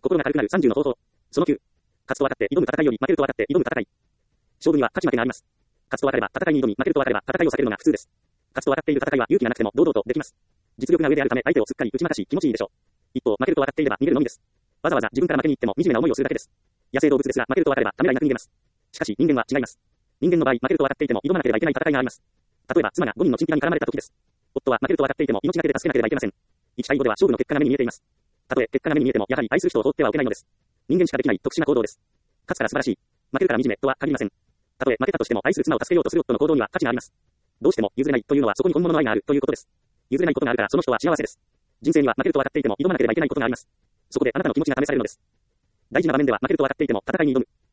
心が軽くなる30の方法。その9。勝つと分かって挑む戦いより負けると分かって挑む戦い。勝負には勝ち負けがあります。勝つと分かれば戦いに挑み、負けると分かれば戦いを避けるのが普通です。勝つと分かっている戦いは勇気がなくても堂々とできます。実力が上であるため相手をすっかり打ち負かし気持ちいいでしょう。一方、負けると分かっていれば逃げるのみです。わざわざ自分から負けに行っても惨めな思いをするだけです。野生動物ですが負けると分かればためらいなく逃げます。しかし人間は違います。人間の場合、負けると分かっていても挑まなければいけない戦いがあります。例えば妻が5人のチンピラに絡まれた時です。夫は負けると分かっていても命がけで助けなければいけません。1対5では勝負の結果が目に見えています。たとえ結果が目に見えてもやはり愛する人を放ってはおけないのです。人間しかできない特殊な行動です。勝つから素晴らしい。負けるから惨めとは限りません。たとえ負けたとしても愛する妻を助けようとする夫の行動には価値があります。どうしても譲れないというのはそこに本物の愛があるということです。譲れないことがあるからその人は幸せです。人生には負けると分かっていても挑まなければいけないことがあります。そこであなたの気持ちが試されるのです。大事な場面では負けると分かっていても戦いに挑む。